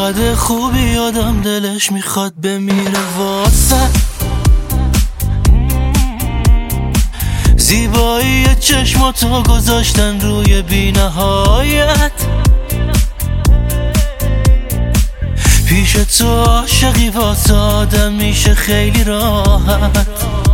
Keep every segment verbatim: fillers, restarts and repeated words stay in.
چقدر خوبی آدم دلش میخواد بمیره واسه زیبایی چشماتو گذاشتن روی بی‌نهایت. پیش تو عاشقی واسه آدم میشه خیلی راحت.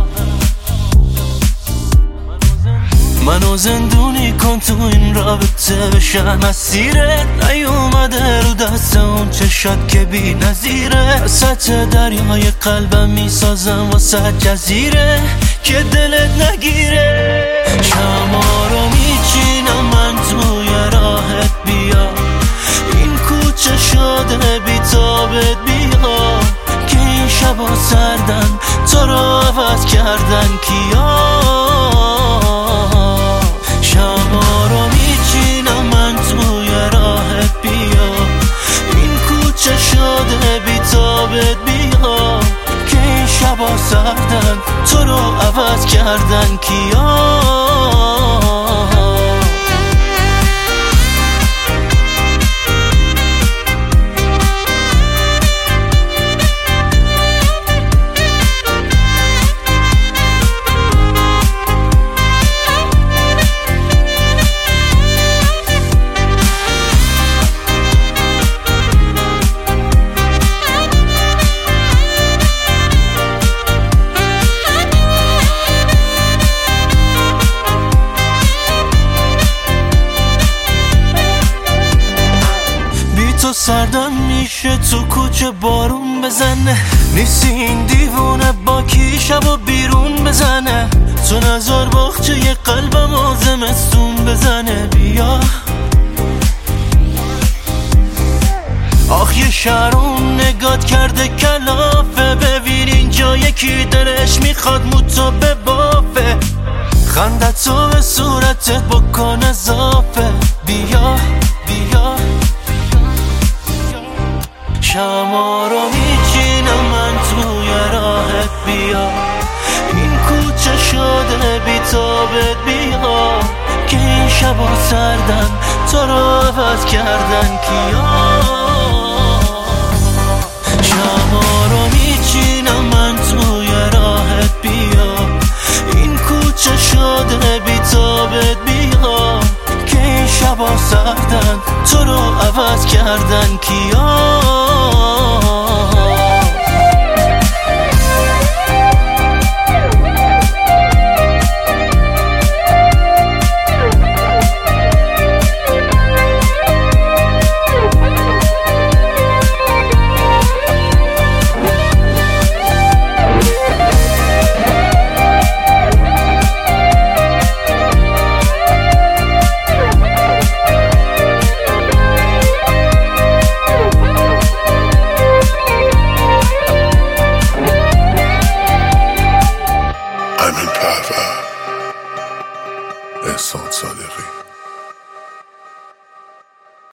منو زندونی کن تو این رابطه بشم اسیرت. نیومده رو دست اون چشات که بی نظیره. سطح دریای قلبم میسازم واسه جزیره که دلت نگیره. شما رو میچینم من توی راهت بیا. این کوچه شده بی تابت بیا که این شبا سردن تو رو عوض کردن کیا. شما رو میچینم من توی راهت بیا. این کوچه شده بی تابت بیا که این شبا سردن تو رو عوض کردن کیا. تو سردم میشه تو کوچه بارون بزنه. نیستی این دیوونه با کی شبا بیرون بزنه. تو نظر باخچه یه قلبم آزمستون بزنه. بیا آخ یه شهرون نگات کرده کلافه. ببین اینجا یکی دلش میخواد موتو ببافه. خنده تو به صورتت بکن اضافه. بیا بیا شما رو میچینم من توی راهت بیا. این کوچه شده بی تابت بیا که این شبا سردن تو رو عوض کردن کیا. شما رو میچینم من توی راهت بیا. این کوچه شده بی تابت بیا که این شبا سردن تو رو عوض کردن کیا.